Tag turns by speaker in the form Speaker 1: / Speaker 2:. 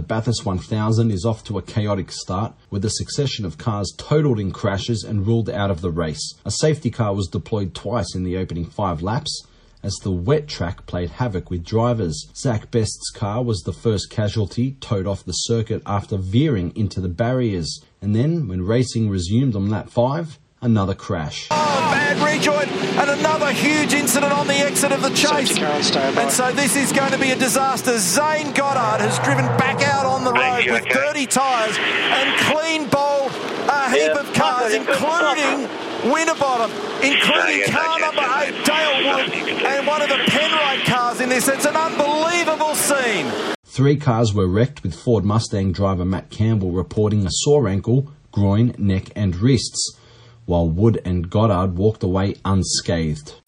Speaker 1: Bathurst 1000 is off to a chaotic start, with a succession of cars totaled in crashes and ruled out of the race. A safety car was deployed twice in the opening 5 laps, as the wet track played havoc with drivers. Zach Best's car was the first casualty, towed off the circuit after veering into the barriers. And then, when racing resumed on lap 5, another crash.
Speaker 2: Oh, bad rejoin and another huge incident on the exit of the chase. And so this is going to be a disaster. Zane Goddard has driven back out on the road with dirty tyres and clean bowled a heap of cars, including Winterbottom, including car number 8, Dale Wood, and one of the Penrite cars in this. It's an unbelievable scene.
Speaker 1: 3 cars were wrecked, with Ford Mustang driver Matt Campbell reporting a sore ankle, groin, neck and wrists, while Wood and Goddard walked away unscathed.